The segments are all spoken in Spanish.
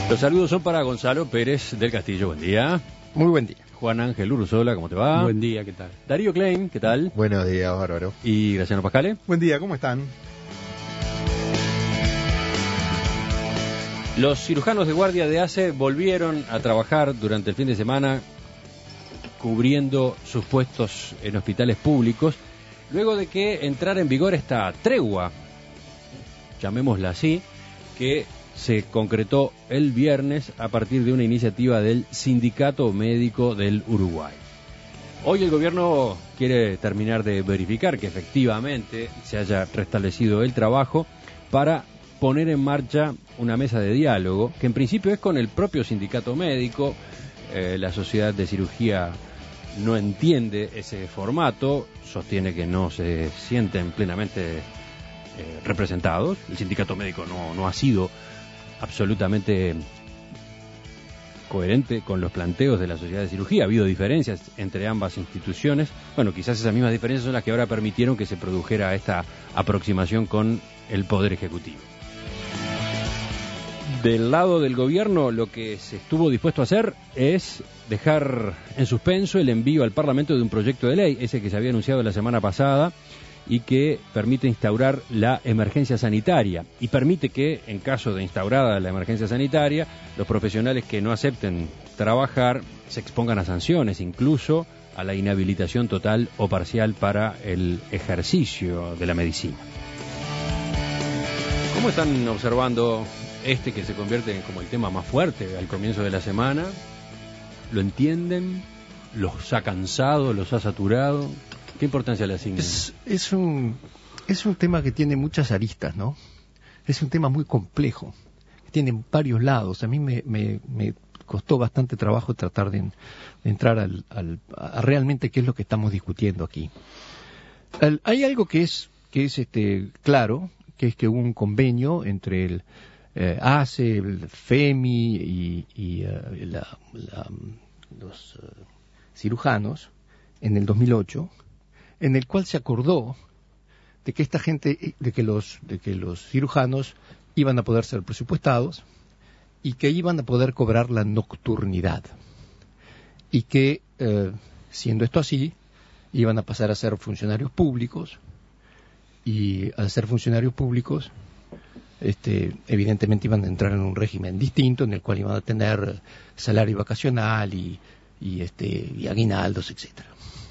Los saludos son para Gonzalo Pérez del Castillo. Buen día. Muy buen día. Juan Ángel Urruzola, ¿cómo te va? Buen día, ¿qué tal? Darío Klein, ¿qué tal? Buenos días, bárbaro. Y Graciano Pascale. Buen día, ¿cómo están? Los cirujanos de guardia de ACE volvieron a trabajar durante el fin de semana cubriendo sus puestos en hospitales públicos, luego de que entrara en vigor esta tregua, llamémosla así, que se concretó el viernes a partir de una iniciativa del Sindicato Médico del Uruguay. Hoy el gobierno quiere terminar de verificar que efectivamente se haya restablecido el trabajo para poner en marcha una mesa de diálogo, que en principio es con el propio sindicato médico. La Sociedad de Cirugía no entiende ese formato, sostiene que no se sienten plenamente representados. El sindicato médico no ha sido absolutamente coherente con los planteos de la Sociedad de Cirugía. Ha habido diferencias entre ambas instituciones. Bueno, quizás esas mismas diferencias son las que ahora permitieron que se produjera esta aproximación con el Poder Ejecutivo. Del lado del gobierno, lo que se estuvo dispuesto a hacer es dejar en suspenso el envío al Parlamento de un proyecto de ley, ese que se había anunciado la semana pasada, y que permite instaurar la emergencia sanitaria, y permite que, en caso de instaurada la emergencia sanitaria, los profesionales que no acepten trabajar se expongan a sanciones, incluso a la inhabilitación total o parcial para el ejercicio de la medicina. ¿Cómo están observando que se convierte como el tema más fuerte al comienzo de la semana? ¿Lo entienden? ¿Los ha cansado? ¿Los ha saturado? ¿Qué importancia le asignan? Es un tema que tiene muchas aristas, ¿no? Es un tema muy complejo, que tiene varios lados. A mí me costó bastante trabajo tratar de entrar a realmente qué es lo que estamos discutiendo aquí. Hay algo que es claro, que es que hubo un convenio entre el ACE, el FEMI y los cirujanos en el 2008, en el cual se acordó de que esta gente, de que los cirujanos iban a poder ser presupuestados y que iban a poder cobrar la nocturnidad, y que siendo esto así iban a pasar a ser funcionarios públicos, y al ser funcionarios públicos evidentemente iban a entrar en un régimen distinto en el cual iban a tener salario vacacional y aguinaldos, etcétera.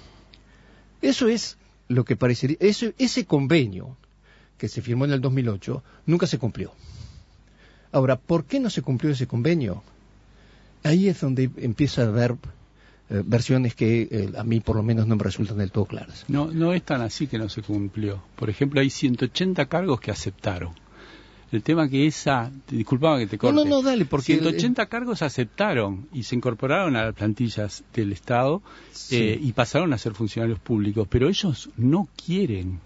Eso es lo que parecería. Ese convenio que se firmó en el 2008 nunca se cumplió. Ahora, ¿por qué no se cumplió ese convenio? Ahí es donde empieza a haber versiones que a mí por lo menos no me resultan del todo claras. No es tan así que no se cumplió. Por ejemplo, hay 180 cargos que aceptaron. El tema que disculpame que te corte. No, dale, porque 180 cargos aceptaron y se incorporaron a las plantillas del Estado, sí, y pasaron a ser funcionarios públicos, pero ellos no quieren.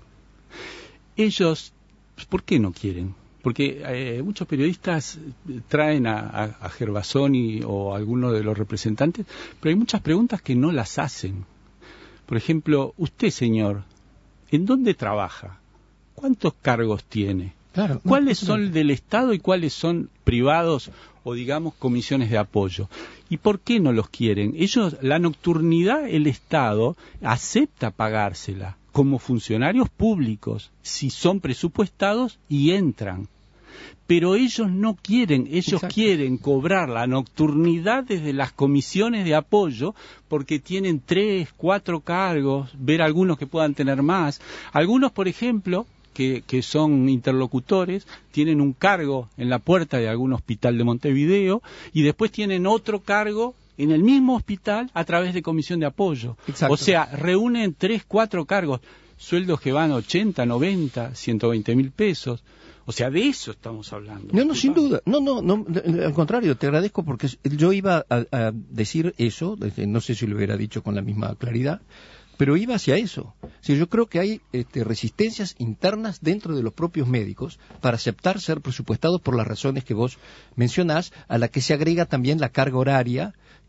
Ellos, ¿por qué no quieren? Porque muchos periodistas traen a Gervasoni o a alguno de los representantes, pero hay muchas preguntas que no las hacen. Por ejemplo, usted, señor, ¿en dónde trabaja? ¿Cuántos cargos tiene? Claro, ¿Cuáles son del Estado y cuáles son privados o, digamos, comisiones de apoyo? ¿Y por qué no los quieren? Ellos, la nocturnidad, el Estado acepta pagársela como funcionarios públicos si son presupuestados y entran. Pero ellos no quieren, Exacto. Quieren cobrar la nocturnidad desde las comisiones de apoyo porque tienen 3, 4 cargos, ver algunos que puedan tener más. Algunos, por ejemplo, que son interlocutores, tienen un cargo en la puerta de algún hospital de Montevideo y después tienen otro cargo en el mismo hospital a través de comisión de apoyo. Exacto. O sea, reúnen 3, 4 cargos, sueldos que van a 80, 90, 120 mil pesos. O sea, de eso estamos hablando. No, sin duda. No, al contrario, te agradezco porque yo iba a decir eso, no sé si lo hubiera dicho con la misma claridad, pero iba hacia eso. Sí, yo creo que hay resistencias internas dentro de los propios médicos para aceptar ser presupuestados por las razones que vos mencionás, a la que se agrega también la carga horaria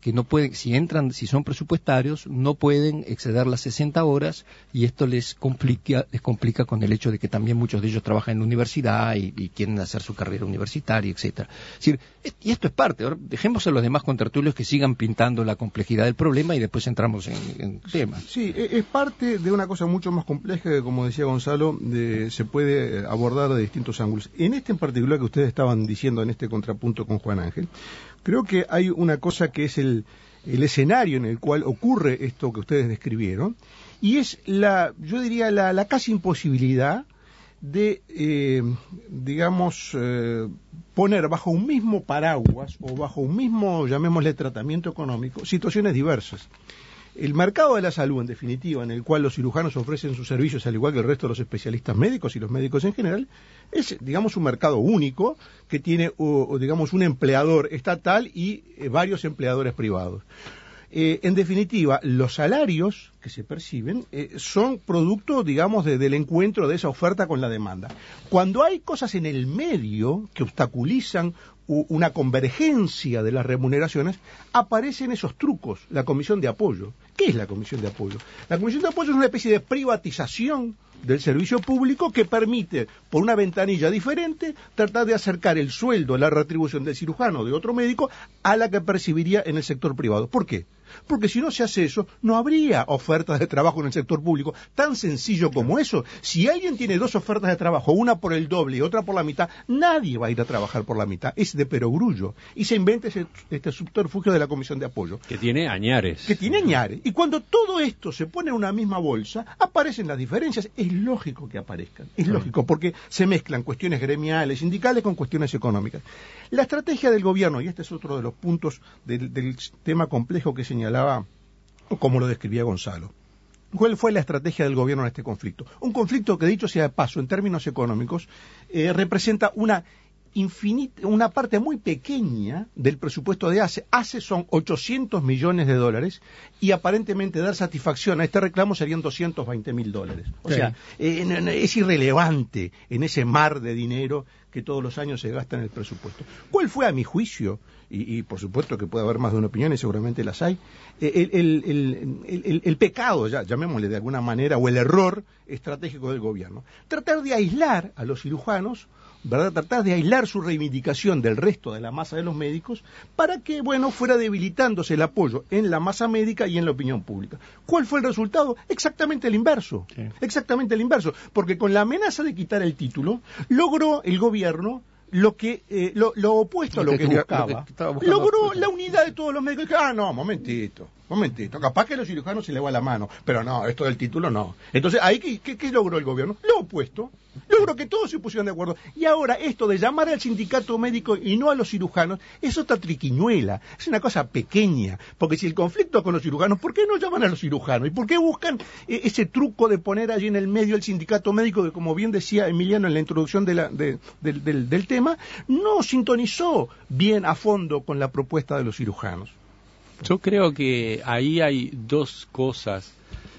que no pueden, si son presupuestarios, no pueden exceder las 60 horas, y esto les complica con el hecho de que también muchos de ellos trabajan en la universidad y quieren hacer su carrera universitaria, etcétera. Es decir, y esto es parte. Ahora dejemos a los demás contertulios que sigan pintando la complejidad del problema y después entramos en temas. Sí, es parte de una cosa mucho más compleja que, como decía Gonzalo, se puede abordar de distintos ángulos. En este en particular que ustedes estaban diciendo en este contrapunto con Juan Ángel, creo que hay una cosa que es el escenario en el cual ocurre esto que ustedes describieron, y es yo diría la casi imposibilidad de, poner bajo un mismo paraguas o bajo un mismo, llamémosle, tratamiento económico, situaciones diversas. El mercado de la salud, en definitiva, en el cual los cirujanos ofrecen sus servicios al igual que el resto de los especialistas médicos y los médicos en general, es, digamos, un mercado único que tiene, digamos, un empleador estatal y varios empleadores privados. En definitiva, los salarios que se perciben son producto, digamos, del encuentro de esa oferta con la demanda. Cuando hay cosas en el medio que obstaculizan una convergencia de las remuneraciones, aparecen esos trucos, la comisión de apoyo. ¿Qué es la comisión de apoyo? La comisión de apoyo es una especie de privatización del servicio público que permite, por una ventanilla diferente, tratar de acercar el sueldo, la retribución del cirujano o de otro médico a la que percibiría en el sector privado. ¿Por qué? Porque si no se hace eso, no habría ofertas de trabajo en el sector público. Tan sencillo como eso. Si alguien tiene dos ofertas de trabajo, una por el doble y otra por la mitad, nadie va a ir a trabajar por la mitad. Es de perogrullo. Y se inventa este subterfugio de la comisión de apoyo. Que tiene añares. Y cuando todo esto se pone en una misma bolsa, aparecen las diferencias. Es lógico que aparezcan. Es lógico, porque se mezclan cuestiones gremiales, sindicales, con cuestiones económicas. La estrategia del gobierno, y este es otro de los puntos del tema complejo que señalaba, o como lo describía Gonzalo. ¿Cuál fue la estrategia del gobierno en este conflicto? Un conflicto que, dicho sea de paso, en términos económicos, representa una parte muy pequeña del presupuesto de ACE. ACE son 800 millones de dólares y aparentemente dar satisfacción a este reclamo serían 220 mil dólares. O sea, es irrelevante en ese mar de dinero que todos los años se gasta en el presupuesto. ¿Cuál fue, a mi juicio, y por supuesto que puede haber más de una opinión y seguramente las hay, el pecado, llamémosle de alguna manera, o el error estratégico del gobierno? Tratar de aislar a los cirujanos, ¿verdad? Tratar de aislar su reivindicación del resto de la masa de los médicos para que, fuera debilitándose el apoyo en la masa médica y en la opinión pública. ¿Cuál fue el resultado? Exactamente el inverso. Sí. Exactamente el inverso. Porque con la amenaza de quitar el título, logró el gobierno lo opuesto a lo que buscaba. Logró la unidad de todos los médicos. Momentito, capaz que a los cirujanos se le va la mano, pero no, esto del título no. Entonces, ahí ¿qué logró el gobierno? Lo opuesto. Logró que todos se pusieran de acuerdo. Y ahora esto de llamar al sindicato médico y no a los cirujanos, es otra triquiñuela, es una cosa pequeña, porque si el conflicto es con los cirujanos, ¿por qué no llaman a los cirujanos? ¿Y por qué buscan ese truco de poner allí en el medio el sindicato médico, que, como bien decía Emiliano en la introducción del tema, no sintonizó bien a fondo con la propuesta de los cirujanos? Yo creo que ahí hay dos cosas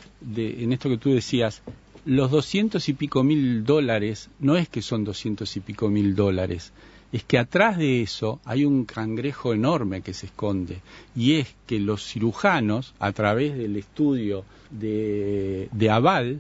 en esto que tú decías. Los 200 y pico mil dólares no es que son 200 y pico mil dólares, es que atrás de eso hay un cangrejo enorme que se esconde, y es que los cirujanos, a través del estudio de Aval,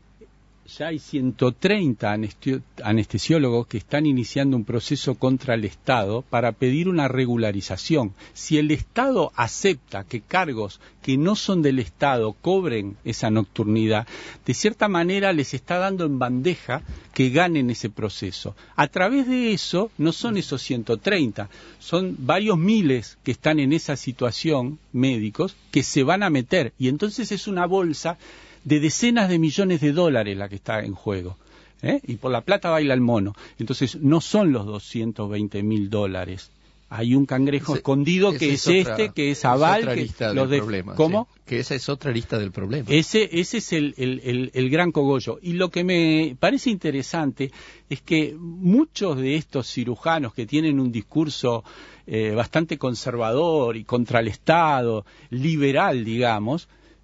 ya hay 130 anestesiólogos que están iniciando un proceso contra el Estado para pedir una regularización. Si el Estado acepta que cargos que no son del Estado cobren esa nocturnidad, de cierta manera les está dando en bandeja que ganen ese proceso. A través de eso, no son esos 130, son varios miles que están en esa situación, médicos, que se van a meter. Y entonces es una bolsa de decenas de millones de dólares la que está en juego, y por la plata baila el mono. Entonces no son los 220 mil dólares, hay un cangrejo escondido que es que es Aval, que lista del problema. ¿Cómo? Sí, que esa es otra lista del problema. Ese es el gran cogollo. Y lo que me parece interesante es que muchos de estos cirujanos que tienen un discurso bastante conservador y contra el Estado, liberal, digamos,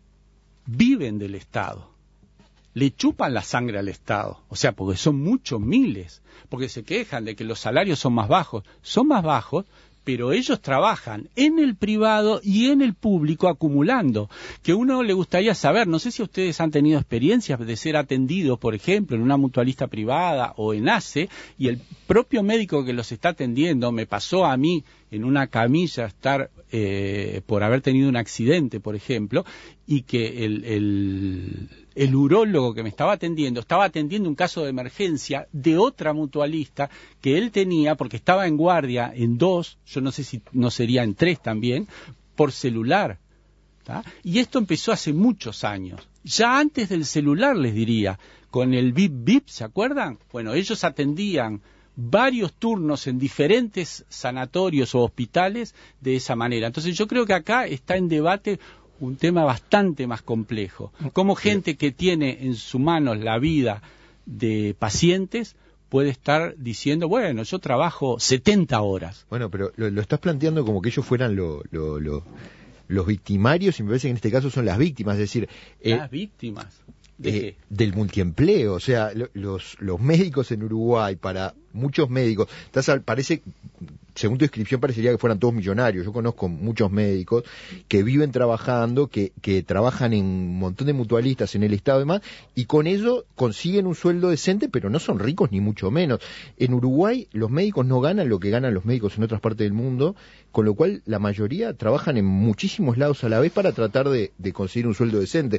viven del Estado, le chupan la sangre al Estado, o sea, porque son muchos miles, porque se quejan de que los salarios son más bajos, pero ellos trabajan en el privado y en el público acumulando, que uno le gustaría saber, no sé si ustedes han tenido experiencias de ser atendidos, por ejemplo, en una mutualista privada o en ACE, y el propio médico que los está atendiendo, me pasó a mí en una camilla estar por haber tenido un accidente, por ejemplo, y que el urólogo que me estaba atendiendo un caso de emergencia de otra mutualista que él tenía, porque estaba en guardia en 2, yo no sé si no sería en 3 también, por celular. ¿Tá? Y esto empezó hace muchos años, ya antes del celular, les diría, con el bip bip, ¿se acuerdan? Bueno, ellos atendían varios turnos en diferentes sanatorios o hospitales de esa manera. Entonces yo creo que acá está en debate un tema bastante más complejo. Cómo gente que tiene en sus manos la vida de pacientes puede estar diciendo, bueno, yo trabajo 70 horas. Bueno, pero lo estás planteando como que ellos fueran los victimarios, y me parece que en este caso son las víctimas, es decir... ¿Las víctimas? ¿De qué? Del multiempleo, o sea, los médicos en Uruguay, para muchos médicos, parece, según tu descripción, parecería que fueran todos millonarios. Yo conozco muchos médicos que viven trabajando, que trabajan en un montón de mutualistas en el Estado y demás, y con ello consiguen un sueldo decente, pero no son ricos ni mucho menos. En Uruguay los médicos no ganan lo que ganan los médicos en otras partes del mundo, con lo cual la mayoría trabajan en muchísimos lados a la vez para tratar de conseguir un sueldo decente.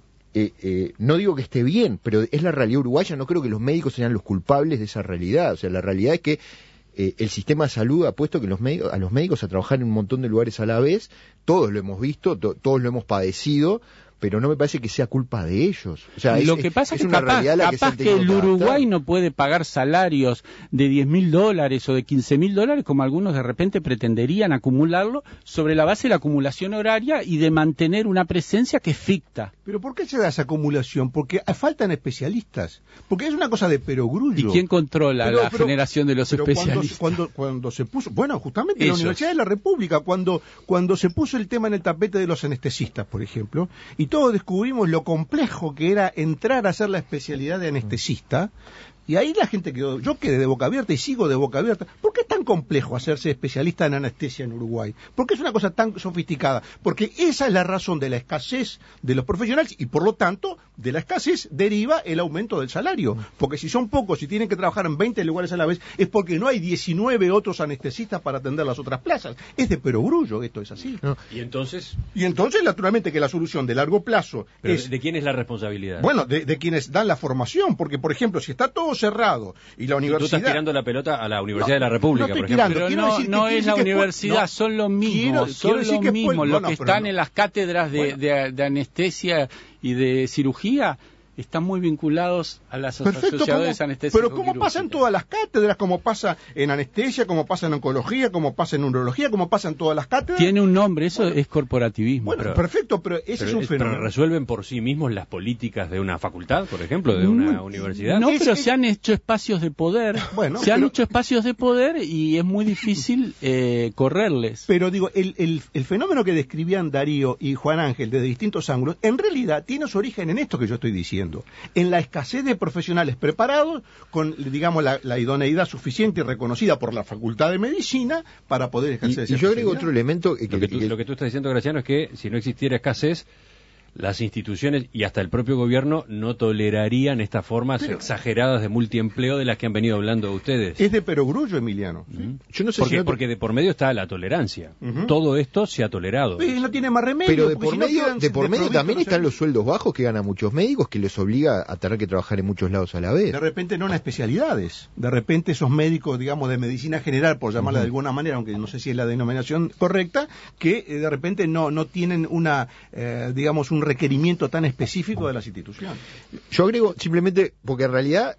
No digo que esté bien, pero es la realidad uruguaya. No creo que los médicos sean los culpables de esa realidad. O sea, la realidad es que el sistema de salud ha puesto que a los médicos a trabajar en un montón de lugares a la vez. Todos lo hemos visto, todos lo hemos padecido, pero no me parece que sea culpa de ellos. O sea, lo que pasa es que capaz que el Uruguay no puede pagar salarios de $10.000 o de $15.000, como algunos de repente pretenderían acumularlo, sobre la base de la acumulación horaria y de mantener una presencia que es ficta. ¿Pero por qué se da esa acumulación? Porque faltan especialistas. Porque es una cosa de perogrullo. ¿Y quién controla la generación de los especialistas? Cuando se puso... Bueno, justamente Ellos. la Universidad de la República, cuando se puso el tema en el tapete de los anestesistas, por ejemplo, y todos descubrimos lo complejo que era entrar a hacer la especialidad de anestesista, y ahí la gente quedó, yo quedé de boca abierta y sigo de boca abierta. ¿Por qué es tan complejo hacerse especialista en anestesia en Uruguay? ¿Por qué es una cosa tan sofisticada? Porque esa es la razón de la escasez de los profesionales, y por lo tanto de la escasez deriva el aumento del salario. Porque si son pocos y tienen que trabajar en 20 lugares a la vez, es porque no hay 19 otros anestesistas para atender las otras plazas. Es de perogrullo, esto es así. No. Y entonces, naturalmente, que la solución de largo plazo es... ¿de quién es la responsabilidad? Bueno, de quienes dan la formación, porque, por ejemplo, si está todo cerrado y la universidad... Tú estás tirando la pelota a la Universidad de la República, no estoy por ejemplo. tirando, Pero no es la universidad, son los mismos, los que están en las cátedras de anestesia y de cirugía. Están muy vinculados a las sociedades anestésicas. Pero ¿cómo pasa en todas las cátedras? Como pasa en anestesia, como pasa en oncología, como pasa en urología, como pasa en todas las cátedras. Tiene un nombre, eso es corporativismo. Bueno, perfecto, pero ese es un fenómeno. ¿Pero resuelven por sí mismos las políticas de una facultad, por ejemplo, de una universidad? No, pero se han hecho espacios de poder. Bueno, han hecho espacios de poder y es muy difícil correrles. Pero digo, el fenómeno que describían Darío y Juan Ángel desde distintos ángulos, en realidad tiene su origen en esto que yo estoy diciendo. En la escasez de profesionales preparados con, digamos, la idoneidad suficiente y reconocida por la Facultad de Medicina para poder ejercer esa y yo agrego otro elemento... Lo que tú estás diciendo, Graciano, es que si no existiera escasez, las instituciones y hasta el propio gobierno no tolerarían estas formas exageradas de multiempleo de las que han venido hablando ustedes. Es de perogrullo, Emiliano. Yo no sé porque de por medio está la tolerancia. Todo esto se ha tolerado. No tiene más remedio. Pero de por medio también están los sueldos bajos que ganan muchos médicos, que les obliga a tener que trabajar en muchos lados a la vez. De repente no en especialidades. De repente esos médicos, digamos, de medicina general, por llamarla de alguna manera, aunque no sé si es la denominación correcta, que de repente no tienen digamos, un requerimiento tan específico de las instituciones. Yo agrego simplemente, porque en realidad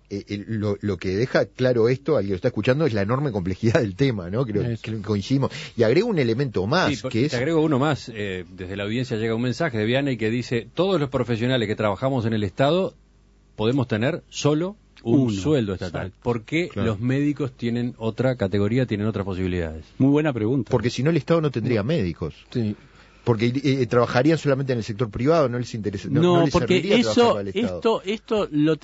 lo que deja claro esto, al que lo está escuchando, es la enorme complejidad del tema, ¿no? Creo que coincidimos. Y agrego un elemento más, que es... Te agrego uno más. Desde la audiencia llega un mensaje de Vianney que dice: todos los profesionales que trabajamos en el Estado podemos tener solo un sueldo estatal. Exacto. ¿Por qué los médicos tienen otra categoría, tienen otras posibilidades? Muy buena pregunta. Porque si no el Estado no tendría médicos. Sí. porque trabajarían solamente en el sector privado, no les interesa. No, les porque esto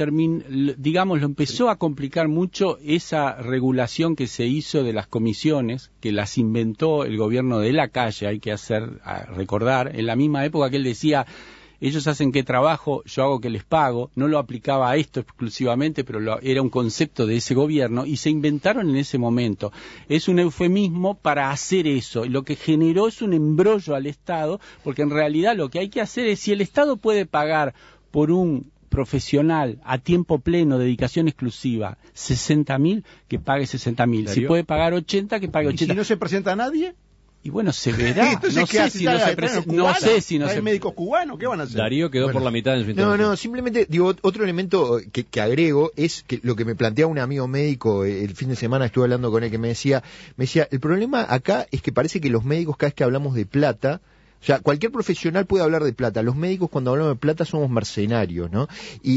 lo empezó a complicar mucho esa regulación que se hizo de las comisiones, que las inventó el gobierno de Lacalle, hay que recordar, en la misma época que él decía, ellos hacen qué trabajo, yo hago que les pago, no lo aplicaba a esto exclusivamente, pero era un concepto de ese gobierno y se inventaron en ese momento. Es un eufemismo para hacer eso, y lo que generó es un embrollo al Estado, porque en realidad lo que hay que hacer es, si el Estado puede pagar por un profesional a tiempo pleno, dedicación exclusiva, 60.000, que pague 60.000. Si puede pagar 80, que pague 80. ¿Y si no se presenta a nadie? Y bueno, se verá. No sé si no se presenta. No sé si no se. ¿Hay médicos cubanos? ¿Qué van a hacer? Darío quedó por la mitad en su intervención. No, simplemente digo, otro elemento que agrego es que lo que me plantea un amigo médico el fin de semana, estuve hablando con él, que me decía, el problema acá es que parece que los médicos, cada vez que hablamos de plata, o sea, cualquier profesional puede hablar de plata. Los médicos, cuando hablamos de plata, somos mercenarios, ¿no?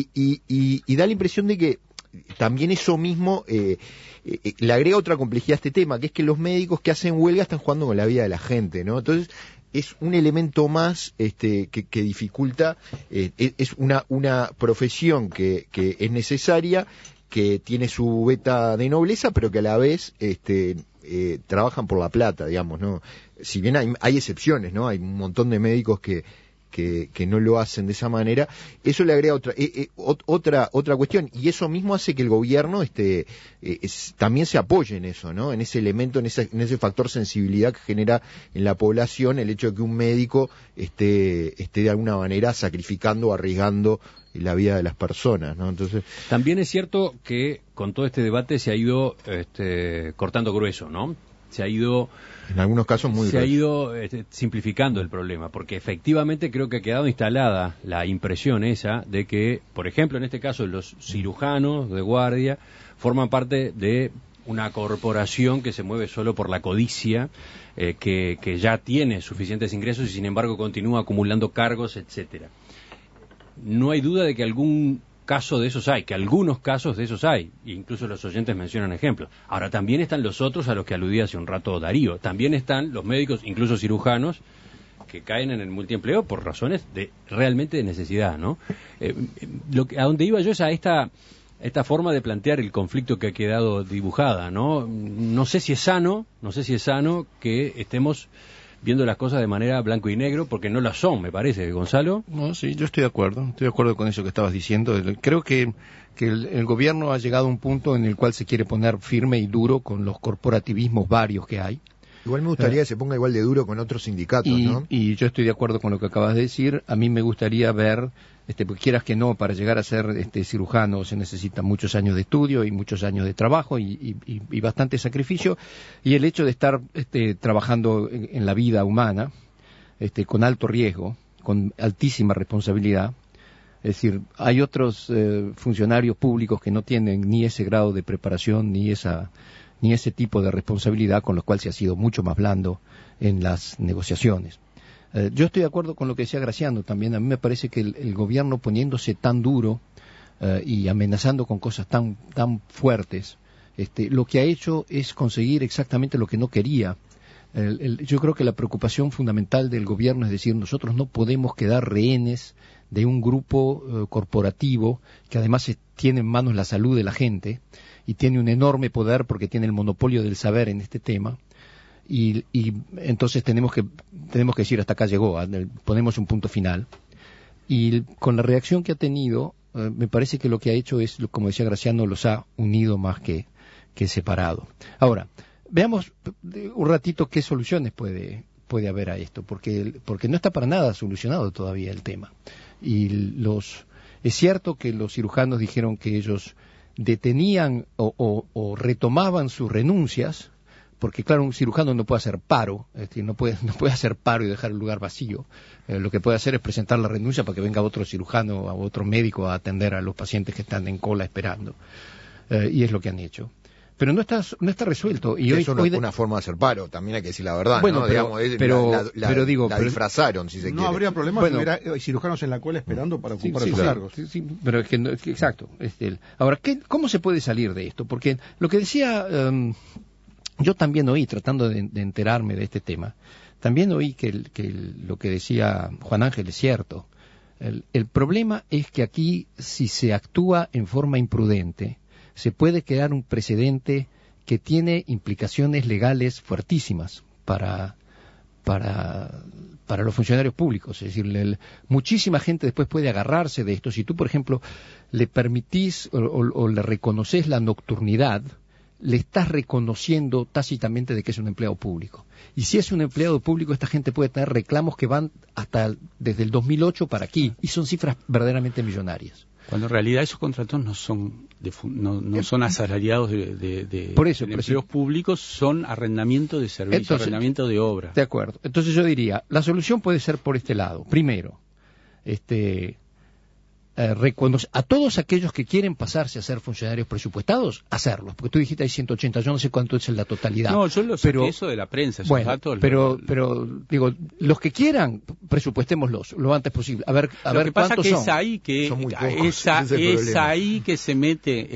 Y da la impresión de que también eso mismo le agrega otra complejidad a este tema, que es que los médicos que hacen huelga están jugando con la vida de la gente, ¿no? Entonces es un elemento más que dificulta, es una profesión que es necesaria, que tiene su veta de nobleza, pero que a la vez trabajan por la plata, digamos, ¿no? Si bien hay excepciones, ¿no? Hay un montón de médicos que no lo hacen de esa manera. Eso le agrega otra cuestión, y eso mismo hace que el gobierno también se apoye en eso, ¿no? En ese elemento, en ese factor sensibilidad que genera en la población el hecho de que un médico esté de alguna manera sacrificando o arriesgando la vida de las personas, ¿no? Entonces, también es cierto que con todo este debate se ha ido cortando grueso, ¿no? Se ha ido, en algunos casos, ha ido simplificando el problema, porque efectivamente creo que ha quedado instalada la impresión esa de que, por ejemplo, en este caso, los cirujanos de guardia forman parte de una corporación que se mueve solo por la codicia, que ya tiene suficientes ingresos y sin embargo continúa acumulando cargos, etcétera. No hay duda de que algunos casos de esos hay, incluso los oyentes mencionan ejemplos. Ahora, también están los otros a los que aludía hace un rato Darío, también están los médicos, incluso cirujanos, que caen en el multiempleo por razones realmente de necesidad, ¿no? A donde iba yo es a esta forma de plantear el conflicto que ha quedado dibujada, ¿no? No sé si es sano que estemos viendo las cosas de manera blanco y negro, porque no las son, me parece, Gonzalo. No, sí, yo estoy de acuerdo con eso que estabas diciendo. Creo que el gobierno ha llegado a un punto en el cual se quiere poner firme y duro con los corporativismos varios que hay. Igual me gustaría que se ponga igual de duro con otros sindicatos, ¿no? Y yo estoy de acuerdo con lo que acabas de decir. A mí me gustaría ver, porque quieras que no, para llegar a ser cirujano se necesitan muchos años de estudio y muchos años de trabajo y bastante sacrificio. Y el hecho de estar trabajando en la vida humana, con alto riesgo, con altísima responsabilidad. Es decir, hay otros funcionarios públicos que no tienen ni ese grado de preparación ni ese tipo de responsabilidad, con lo cual se ha sido mucho más blando en las negociaciones. Yo estoy de acuerdo con lo que decía Graciano también. A mí me parece que el gobierno, poniéndose tan duro y amenazando con cosas tan fuertes, lo que ha hecho es conseguir exactamente lo que no quería. Yo creo que la preocupación fundamental del gobierno es decir, nosotros no podemos quedar rehenes de un grupo corporativo que además tiene en manos la salud de la gente y tiene un enorme poder porque tiene el monopolio del saber en este tema. Y entonces tenemos que decir hasta acá llegó, ponemos un punto final. Y con la reacción que ha tenido, me parece que lo que ha hecho es, como decía Graciano, los ha unido más que separado. Ahora, veamos un ratito qué soluciones puede haber a esto, porque no está para nada solucionado todavía el tema. Y es cierto que los cirujanos dijeron que ellos detenían o retomaban sus renuncias, porque claro, un cirujano no puede hacer paro, no puede hacer paro y dejar el lugar vacío. Lo que puede hacer es presentar la renuncia para que venga otro cirujano o otro médico a atender a los pacientes que están en cola esperando. Y es lo que han hecho. Pero no está resuelto. Y eso no es una forma de hacer paro, también hay que decir la verdad. Bueno, ¿no? La disfrazaron, si se quiere. No habría problema si hubiera cirujanos en la cola esperando para ocupar esos cargos. Sí, pero es que exacto. Ahora, ¿cómo se puede salir de esto? Porque lo que decía, yo también oí, tratando de enterarme de este tema, también oí que lo que decía Juan Ángel es cierto. El problema es que aquí, si se actúa en forma imprudente, se puede crear un precedente que tiene implicaciones legales fuertísimas para los funcionarios públicos. Es decir, muchísima gente después puede agarrarse de esto. Si tú, por ejemplo, le permitís o le reconoces la nocturnidad, le estás reconociendo tácitamente de que es un empleado público. Y si es un empleado público, esta gente puede tener reclamos que van hasta desde el 2008 para aquí, y son cifras verdaderamente millonarias. Cuando en realidad esos contratos no son asalariados de por eso, empleos públicos, son arrendamiento de servicios, arrendamiento de obra. De acuerdo. Entonces yo diría, la solución puede ser por este lado. Primero, a todos aquellos que quieren pasarse a ser funcionarios presupuestados, hacerlos, porque tú dijiste hay 180, yo no sé cuánto es la totalidad. No, yo lo sé, eso de la prensa, esos datos. Pero digo, los que quieran, presupuestémoslos lo antes posible. A ver cuántos son. Es ahí que es ahí que se mete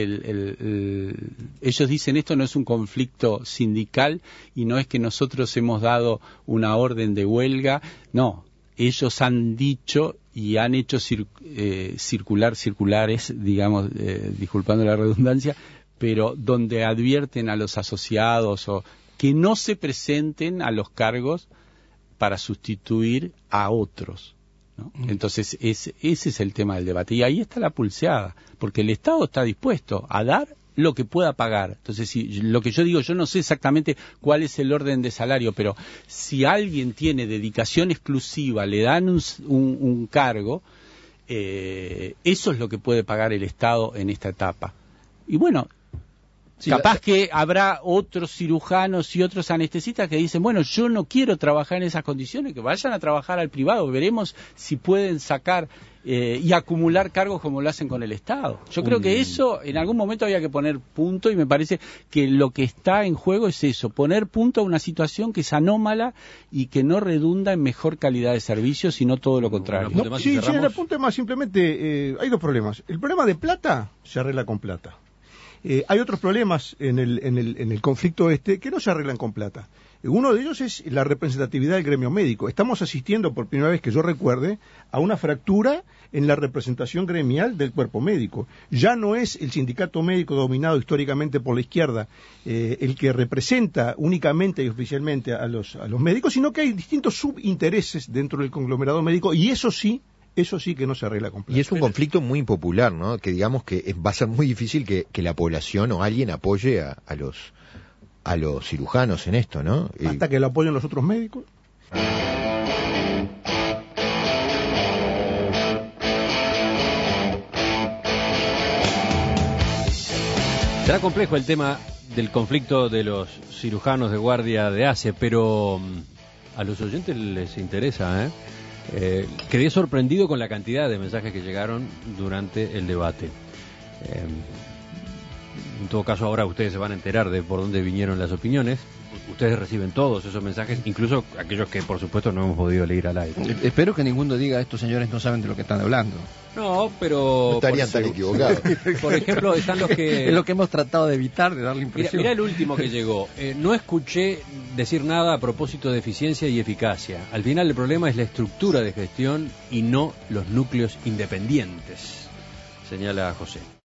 ellos dicen esto no es un conflicto sindical y no es que nosotros hemos dado una orden de huelga, no. Ellos han dicho y han hecho circulares, digamos, disculpando la redundancia, pero donde advierten a los asociados o que no se presenten a los cargos para sustituir a otros, ¿no? Entonces, ese es el tema del debate. Y ahí está la pulseada, porque el Estado está dispuesto a dar lo que pueda pagar. Entonces, lo que yo digo, yo no sé exactamente cuál es el orden de salario, pero si alguien tiene dedicación exclusiva, le dan un cargo, eso es lo que puede pagar el Estado en esta etapa. Y bueno, sí, capaz que habrá otros cirujanos y otros anestesistas que dicen, bueno, yo no quiero trabajar en esas condiciones, que vayan a trabajar al privado, veremos si pueden sacar y acumular cargos como lo hacen con el Estado. Yo creo que eso en algún momento había que poner punto, y me parece que lo que está en juego es eso, poner punto a una situación que es anómala y que no redunda en mejor calidad de servicio, sino todo lo contrario. Sí, el punto es más, simplemente hay dos problemas. El problema de plata se arregla con plata. Hay otros problemas en el conflicto que no se arreglan con plata. Uno de ellos es la representatividad del gremio médico. Estamos asistiendo, por primera vez que yo recuerde, a una fractura en la representación gremial del cuerpo médico. Ya no es el sindicato médico dominado históricamente por la izquierda el que representa únicamente y oficialmente a los médicos, sino que hay distintos subintereses dentro del conglomerado médico, y eso sí que no se arregla completamente. Y es un conflicto muy impopular, ¿no? Que digamos que va a ser muy difícil que la población o alguien apoye a los cirujanos en esto, ¿no? Hasta que lo apoyen los otros médicos. Será complejo el tema del conflicto de los cirujanos de guardia de ACE, pero a los oyentes les interesa, quedé sorprendido con la cantidad de mensajes que llegaron durante el debate. En todo caso, ahora ustedes se van a enterar de por dónde vinieron las opiniones. Ustedes reciben todos esos mensajes, incluso aquellos que, por supuesto, no hemos podido leer al aire. Espero que ninguno diga, estos señores no saben de lo que están hablando. No, pero... No estarían tan equivocados. Por ejemplo, están los que... Es lo que hemos tratado de evitar, de darle impresión. Mira el último que llegó. No escuché decir nada a propósito de eficiencia y eficacia. Al final el problema es la estructura de gestión y no los núcleos independientes, señala José.